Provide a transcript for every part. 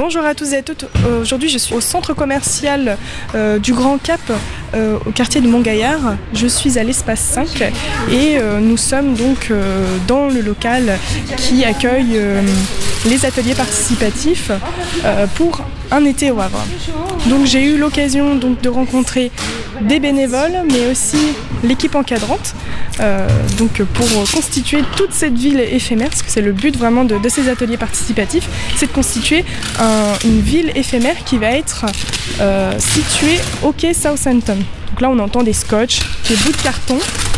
Bonjour à tous et à toutes. Aujourd'hui, je suis au centre commercial du Grand Cap, au quartier de Montgaillard. Je suis à l'espace 5 et nous sommes donc dans le local qui accueille les ateliers participatifs pour un été au Havre. Donc j'ai eu l'occasion de rencontrer des bénévoles, mais aussi l'équipe encadrante, donc pour constituer toute cette ville éphémère, parce que c'est le but vraiment de ces ateliers participatifs, c'est de constituer une ville éphémère qui va être située au quai Southampton. Donc là on entend des scotch, des bouts de carton,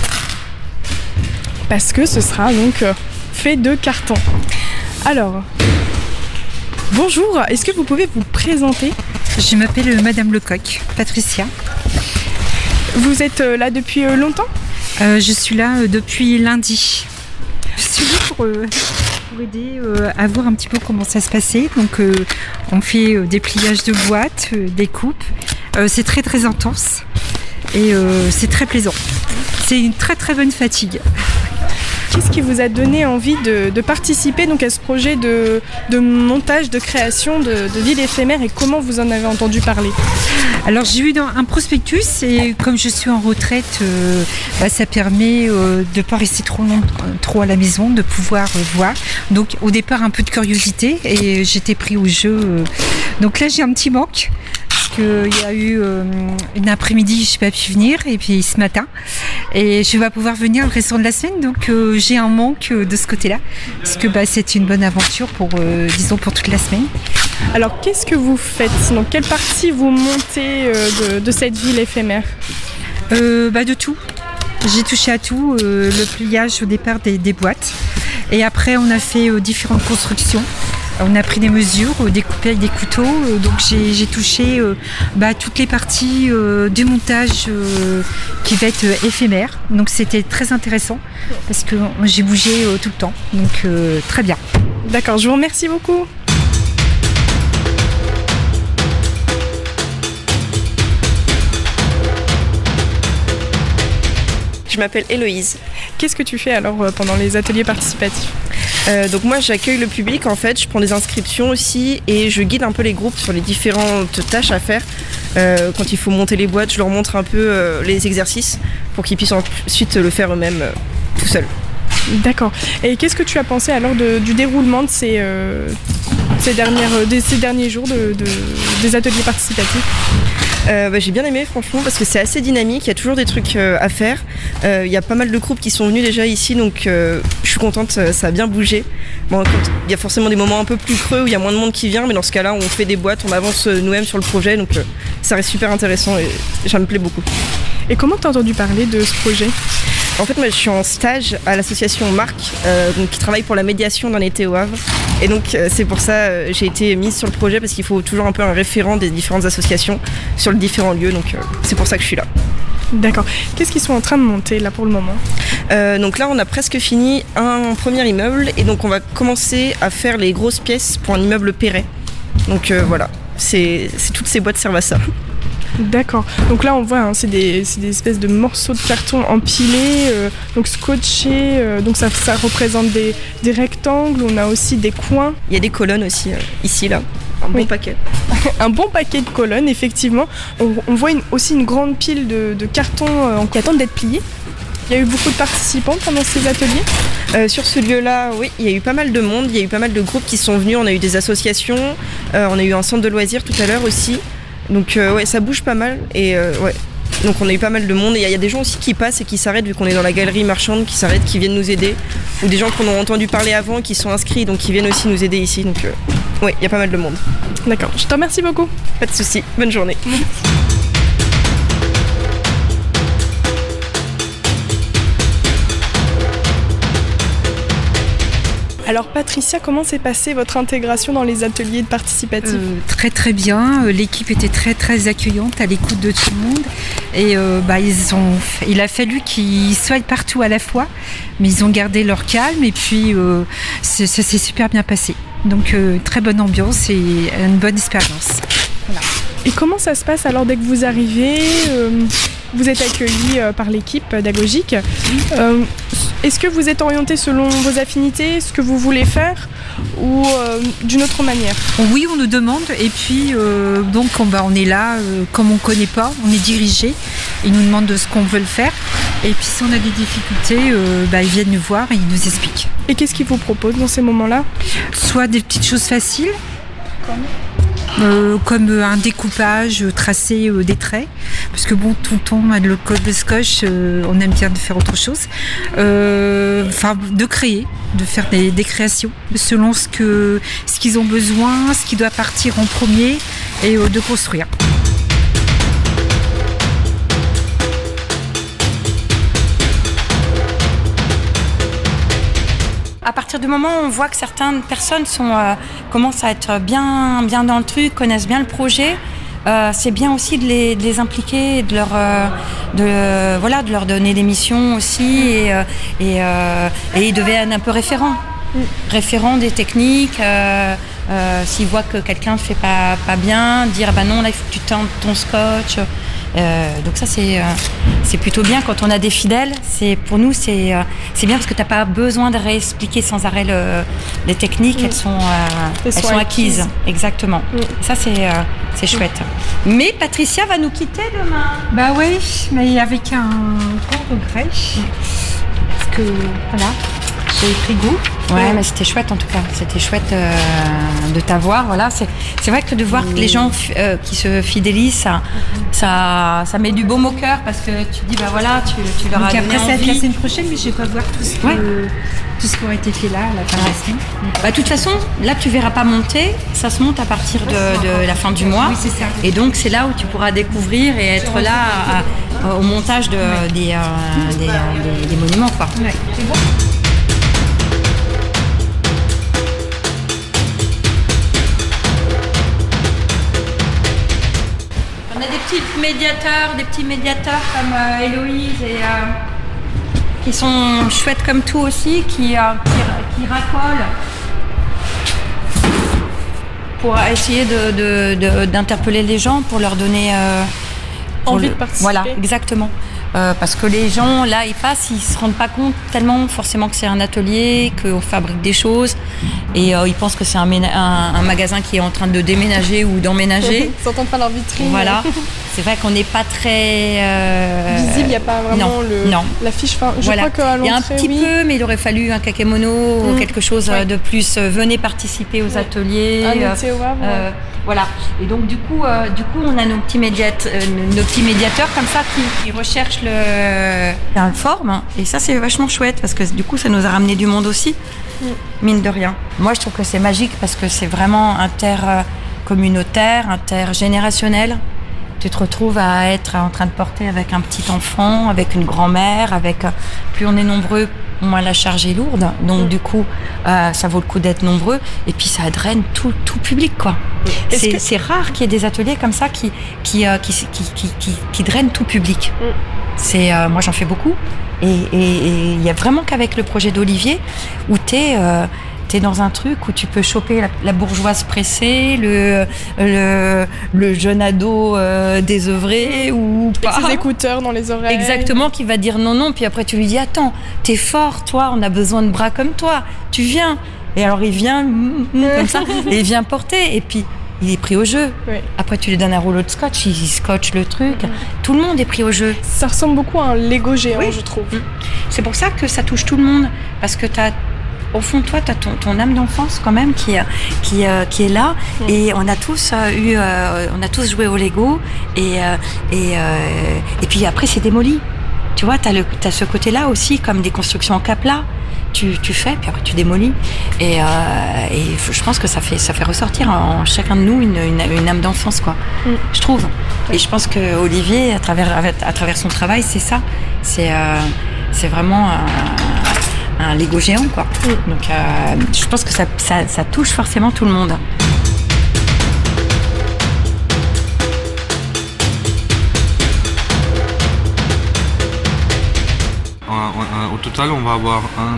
parce que ce sera donc fait de carton. Alors, bonjour, est-ce que vous pouvez vous présenter ? Je m'appelle Madame Lecoq, Patricia. Vous êtes là depuis longtemps ? Je suis là depuis lundi. Je suis là pour aider à voir un petit peu comment ça se passait. Donc on fait des pliages de boîtes, des coupes. C'est très très intense et c'est très plaisant. C'est une très très bonne fatigue. Qu'est-ce qui vous a donné envie de participer donc à ce projet de montage, de création de ville éphémère, et comment vous en avez entendu parler ? Alors j'ai eu un prospectus et comme je suis en retraite, ça permet de ne pas rester trop à la maison, de pouvoir voir. Donc au départ un peu de curiosité et j'étais pris au jeu. Donc là j'ai un petit manque. Il y a eu une après-midi, je n'ai pas pu venir, et puis ce matin, et je vais pouvoir venir le restant de la semaine, donc j'ai un manque de ce côté-là, parce que c'est une bonne aventure pour toute la semaine. Alors qu'est-ce que vous faites ? Donc, quelle partie vous montez de cette ville éphémère ? De tout. J'ai touché à tout, le pliage au départ des boîtes, et après on a fait différentes constructions. On a pris des mesures, découpées avec des couteaux, donc j'ai touché toutes les parties du montage qui va être éphémère. Donc c'était très intéressant parce que j'ai bougé tout le temps, donc très bien. D'accord, je vous remercie beaucoup. Je m'appelle Héloïse. Qu'est-ce que tu fais alors pendant les ateliers participatifs ? Donc moi j'accueille le public en fait, je prends des inscriptions aussi et je guide un peu les groupes sur les différentes tâches à faire. Quand il faut monter les boîtes, je leur montre un peu les exercices pour qu'ils puissent ensuite le faire eux-mêmes tout seuls. D'accord. Et qu'est-ce que tu as pensé alors du déroulement de ces derniers jours des ateliers participatifs ? J'ai bien aimé franchement parce que c'est assez dynamique, il y a toujours des trucs à faire. Il y a pas mal de groupes qui sont venus déjà ici, donc je suis contente, ça a bien bougé. Bon, il y a forcément des moments un peu plus creux où il y a moins de monde qui vient, mais dans ce cas-là on fait des boîtes, on avance nous-mêmes sur le projet, donc ça reste super intéressant et ça me plaît beaucoup. Et comment t'as entendu parler de ce projet ? En fait, moi, je suis en stage à l'association Marc, qui travaille pour la médiation d'un été au Havre. Et donc, c'est pour ça j'ai été mise sur le projet, parce qu'il faut toujours un peu un référent des différentes associations sur les différents lieux. Donc, c'est pour ça que je suis là. D'accord. Qu'est-ce qu'ils sont en train de monter, là, pour le moment ? Donc là, on a presque fini un premier immeuble. Et donc, on va commencer à faire les grosses pièces pour un immeuble Perret. Donc, voilà. C'est toutes ces boîtes servent à ça. D'accord. Donc là, on voit, c'est des espèces de morceaux de carton empilés, donc scotchés. Donc ça représente des rectangles. On a aussi des coins. Il y a des colonnes aussi, ici, là. Bon paquet. Un bon paquet de colonnes, effectivement. On voit aussi une grande pile de cartons qui attendent d'être pliés. Il y a eu beaucoup de participants pendant ces ateliers ? Sur ce lieu-là, oui, il y a eu pas mal de monde. Il y a eu pas mal de groupes qui sont venus. On a eu des associations. On a eu un centre de loisirs tout à l'heure aussi. Donc ça bouge pas mal et donc on a eu pas mal de monde et il y a des gens aussi qui passent et qui s'arrêtent vu qu'on est dans la galerie marchande, qui s'arrêtent, qui viennent nous aider, ou des gens qu'on a entendu parler avant qui sont inscrits donc qui viennent aussi nous aider ici, donc il y a pas mal de monde. D'accord, je te remercie beaucoup. Pas de soucis, bonne journée. Alors Patricia, comment s'est passée votre intégration dans les ateliers participatifs ? Très très bien, l'équipe était très très accueillante, à l'écoute de tout le monde et il a fallu qu'ils soient partout à la fois, mais ils ont gardé leur calme et puis ça s'est super bien passé. Donc très bonne ambiance et une bonne expérience. Voilà. Et comment ça se passe alors dès que vous arrivez ? vous êtes accueillis par l'équipe pédagogique. Est-ce que vous êtes orienté selon vos affinités, ce que vous voulez faire ou d'une autre manière? Oui, on nous demande et puis donc on est là, comme on ne connaît pas, on est dirigé. Ils nous demandent de ce qu'on veut le faire et puis si on a des difficultés, ils viennent nous voir et ils nous expliquent. Et qu'est-ce qu'ils vous proposent dans ces moments-là? Soit des petites choses faciles, comme un découpage, tracer des traits, parce que tout le temps, le code de scotch, on aime bien de faire autre chose. De créer, de faire des créations, selon ce qu'ils ont besoin, ce qui doit partir en premier, et de construire. À partir du moment où on voit que certaines personnes commencent à être bien dans le truc, connaissent bien le projet, c'est bien aussi de les impliquer, de leur donner des missions aussi et ils deviennent un peu référents des techniques. S'ils voient que quelqu'un ne fait pas bien, dire non, là il faut que tu tentes ton scotch. Donc ça c'est plutôt bien quand on a des fidèles. Pour nous c'est bien parce que t'as pas besoin de réexpliquer sans arrêt les techniques. Elles sont acquises. Exactement. Ça c'est chouette. Mais Patricia va nous quitter demain. Bah oui, mais avec un grand regret parce que voilà, j'ai pris goût. Ouais, mais c'était chouette en tout cas. C'était chouette de t'avoir. Voilà, c'est vrai que de voir que les gens qui se fidélisent, ça met du baume au cœur parce que tu te dis tu leur as donné envie. Après, ça va être la semaine prochaine, mais je vais pas voir tout ce qui aurait été fait là à la fin de la semaine. De toute façon, là tu verras pas monter. Ça se monte à partir de la fin du mois. Oui, c'est ça. Et donc c'est là où tu pourras découvrir et être là au montage des monuments, quoi. Ouais. C'est bon. On a des petits médiateurs comme Héloïse qui sont chouettes comme tout aussi, qui racolent pour essayer d'interpeller les gens, pour leur donner envie de participer. Voilà, exactement. Parce que les gens, là, ils passent, ils se rendent pas compte tellement forcément que c'est un atelier, qu'on fabrique des choses, et ils pensent que c'est un magasin qui est en train de déménager ou d'emménager. Ils sont en train de leur vitrine. Voilà. C'est vrai qu'on n'est pas très visible. Il n'y a pas vraiment l'affiche. Enfin, je crois qu'à l'entrée, il y a un petit peu, mais il aurait fallu un kakémono ou quelque chose de plus. Venez participer aux ateliers. Voilà. Et donc du coup, on a nos petits médiateurs comme ça qui recherchent la forme. Et ça, c'est vachement chouette parce que du coup, ça nous a ramené du monde aussi, mine de rien. Moi, je trouve que c'est magique parce que c'est vraiment intercommunautaire, intergénérationnel. Tu te retrouves à être en train de porter avec un petit enfant, avec une grand-mère, plus on est nombreux, moins la charge est lourde. Donc du coup, ça vaut le coup d'être nombreux. Et puis ça draine tout public, quoi. C'est rare qu'il y ait des ateliers comme ça qui drainent tout public. Moi, j'en fais beaucoup. Et il y a vraiment qu'avec le projet d'Olivier où t'es dans un truc où tu peux choper la bourgeoise pressée, le jeune ado désœuvré ou pas. Avec ses écouteurs dans les oreilles. Exactement, qui va dire non, puis après tu lui dis attends, t'es fort, toi, on a besoin de bras comme toi, tu viens. Et alors il vient comme ça, et il vient porter, et puis il est pris au jeu. Oui. Après tu lui donnes un rouleau de scotch, il scotche le truc, tout le monde est pris au jeu. Ça ressemble beaucoup à un Lego géant, je trouve. C'est pour ça que ça touche tout le monde, parce que au fond de toi, tu as ton âme d'enfance quand même qui est là. Et on a tous joué au Lego. Et puis après, c'est démoli. Tu vois, t'as ce côté-là aussi, comme des constructions en cap-là. Tu fais, puis après tu démolis. Et je pense que ça fait ressortir en chacun de nous une âme d'enfance, quoi. Je trouve. Et je pense que Olivier, à travers son travail, c'est ça. C'est vraiment un Lego géant, quoi. Donc je pense que ça touche forcément tout le monde. Au total, on va avoir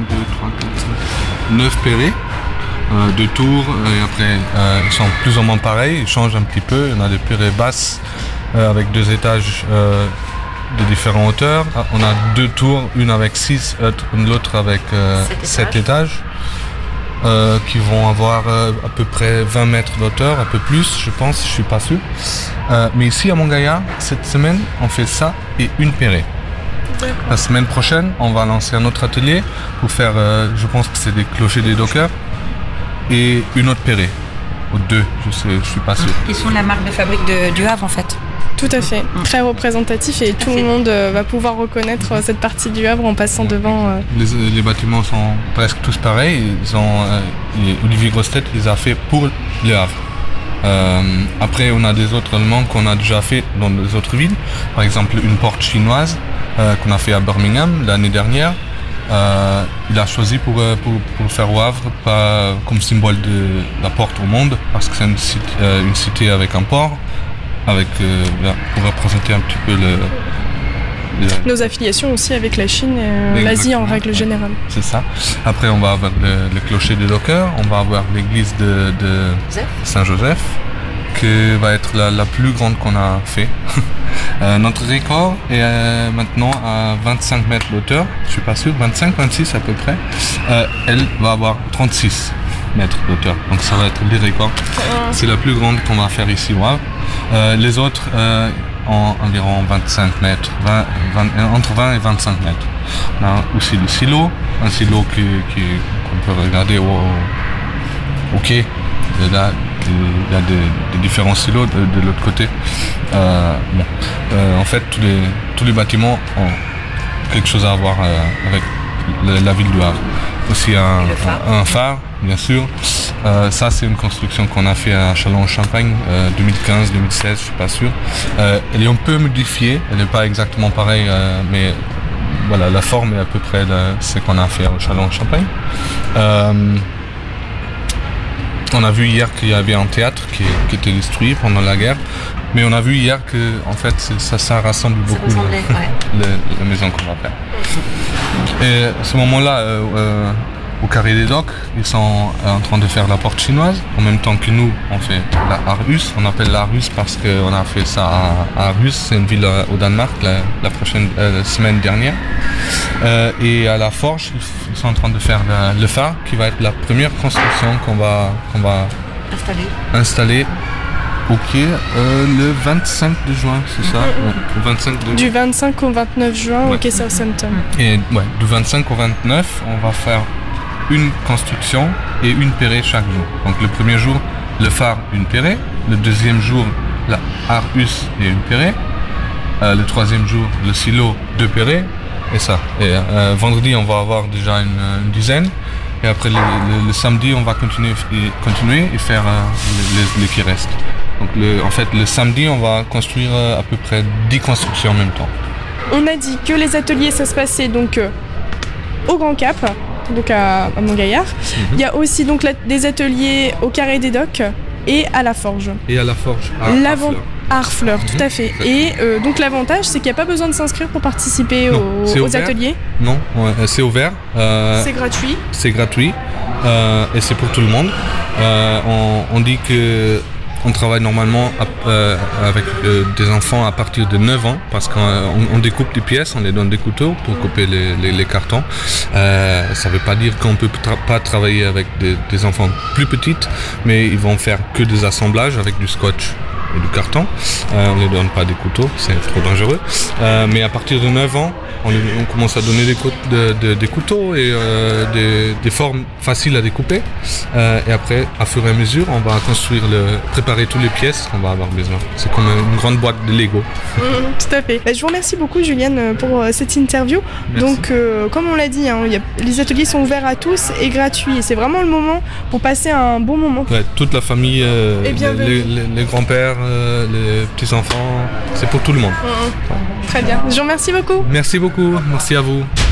9 pérés de tours, et après ils sont plus ou moins pareils, ils changent un petit peu. On a des pérés basses avec 2 étages de différentes hauteurs. On a 2 tours, une avec 6, l'autre avec 7 étages. Qui vont avoir à peu près 20 mètres d'hauteur, un peu plus, je pense, je suis pas sûr. Mais ici à Montgaillard, cette semaine, on fait ça et une perrée. La semaine prochaine, on va lancer un autre atelier pour faire, je pense que c'est des clochers des dockers et une autre perrée. Ou 2, je suis pas sûr. Ils sont la marque de fabrique du Havre en fait. Tout à fait, très représentatif et tout le monde va pouvoir reconnaître cette partie du Havre en passant devant. Les bâtiments sont presque tous pareils. Olivier Grostet les a fait pour le Havre. Après, on a des autres éléments qu'on a déjà fait dans les autres villes. Par exemple, une porte chinoise qu'on a fait à Birmingham l'année dernière. Il a choisi pour faire au Havre pas comme symbole de la porte au monde, parce que c'est une cité avec un port. Pour représenter un petit peu nos affiliations aussi avec la Chine et l'Asie en règle générale. C'est ça. Après, on va avoir le clocher des dockers, on va avoir l'église de Saint-Joseph, qui va être la plus grande qu'on a fait. Notre record est maintenant à 25 mètres d'hauteur, je suis pas sûr, 25, 26 à peu près. Elle va avoir 36 mètres d'hauteur, donc ça va être les records. C'est la plus grande qu'on va faire ici au Havre. Les autres ont environ 25 mètres, entre 20 et 25 mètres. On a aussi le silo, un silo qu'on peut regarder au quai. Il y a des différents silos de l'autre côté. En fait, tous les bâtiments ont quelque chose à voir avec la ville du Havre. Aussi un phare, bien sûr. Ça, c'est une construction qu'on a fait à Châlons-en-Champagne 2015-2016, je suis pas sûr. Elle est un peu modifiée, elle n'est pas exactement pareille, mais voilà, la forme est à peu près ce qu'on a fait à Châlons-en-Champagne. On a vu hier qu'il y avait un théâtre qui était détruit pendant la guerre, mais on a vu hier que en fait ça rassemble beaucoup la maison qu'on va faire. Et à ce moment-là, au Carré des Docks, ils sont en train de faire la porte chinoise, en même temps que nous, on fait la Aarhus. On appelle la Aarhus parce qu'on a fait ça à Aarhus, c'est une ville au Danemark, la semaine dernière. Et à la Forge, ils sont en train de faire le phare, qui va être la première construction qu'on va installer au quai le 25 de juin, c'est ça? Du 25 au 29 juin au quai Southampton. Et du 25 au 29, on va faire une construction et une perrée chaque jour. Donc le premier jour, le phare, une perrée. Le deuxième jour, la Aarhus et une perrée. Le troisième jour, le silo, 2 perrées. Et ça. Et vendredi, on va avoir déjà une dizaine. Et après le samedi, on va continuer et faire les qui restent. Donc en fait, le samedi, on va construire à peu près 10 constructions en même temps. On a dit que les ateliers, ça se passait donc au Grand Cap, donc à Montgaillard. Il y a aussi donc des ateliers au Carré des Docks et à la Forge. Et à la Forge, à Harfleur, tout à fait. Et donc l'avantage, c'est qu'il n'y a pas besoin de s'inscrire pour participer aux ateliers. Non, c'est ouvert. C'est gratuit. C'est gratuit et c'est pour tout le monde. On dit que on travaille normalement avec des enfants à partir de 9 ans parce qu'on découpe des pièces, on les donne des couteaux pour couper les cartons. Ça ne veut pas dire qu'on ne peut pas travailler avec des enfants plus petites, mais ils vont faire que des assemblages avec du scotch et du carton. On ne les donne pas des couteaux, c'est trop dangereux. Mais à partir de 9 ans, on commence à donner des couteaux et des formes faciles à découper. Et après, à fur et à mesure, on va préparer toutes les pièces qu'on va avoir besoin. C'est comme une grande boîte de Lego. Tout à fait. Je vous remercie beaucoup, Juliane, pour cette interview. Merci. Donc, comme on l'a dit, les ateliers sont ouverts à tous et gratuits. Et c'est vraiment le moment pour passer un bon moment. Ouais, toute la famille, les grands-pères, les petits-enfants, c'est pour tout le monde. Très bien. Je vous remercie beaucoup. Merci beaucoup. Merci à vous.